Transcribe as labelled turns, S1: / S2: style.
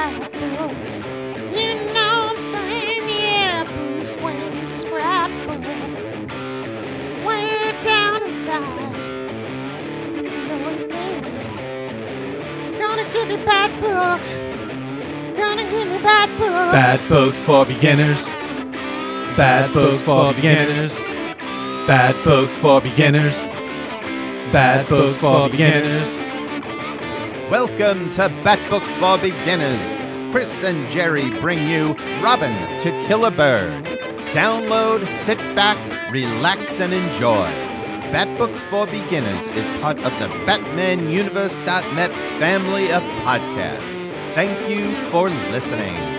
S1: bad books. You know I'm saying, yeah, Bruce Wayne scrapbook. Way down inside, you know you made it. Gonna give you bad books. Gonna give me bad books.
S2: Bad books for beginners. Bad books for beginners. Bad books for beginners. Bad books for beginners.
S3: Welcome to Bat Books for Beginners. Chris and Jerry bring you Robin to Kill a Bird. Download, sit back, relax, and enjoy. Bat Books for Beginners is part of the BatmanUniverse.net family of podcasts. Thank you for listening.